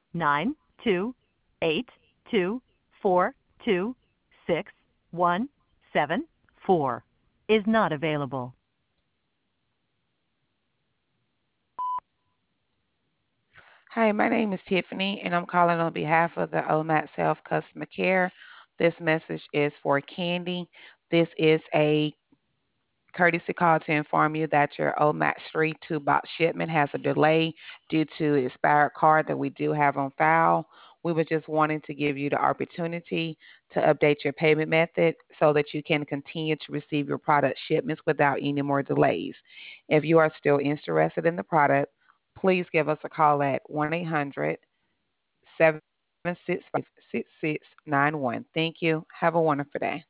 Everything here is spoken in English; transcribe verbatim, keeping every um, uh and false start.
nine two eight two four two six one seven four is not available. Hi, my name is Tiffany, and I'm calling on behalf of the O M A T Self Customer Care. This message is for Candy. This is a courtesy call to inform you that your O M A T three two-box shipment has a delay due to expired card that we do have on file. We were just wanting to give you the opportunity to update your payment method so that you can continue to receive your product shipments without any more delays. If you are still interested in the product, please give us a call at one eight hundred seven six five six six nine one. Thank you. Have a wonderful day.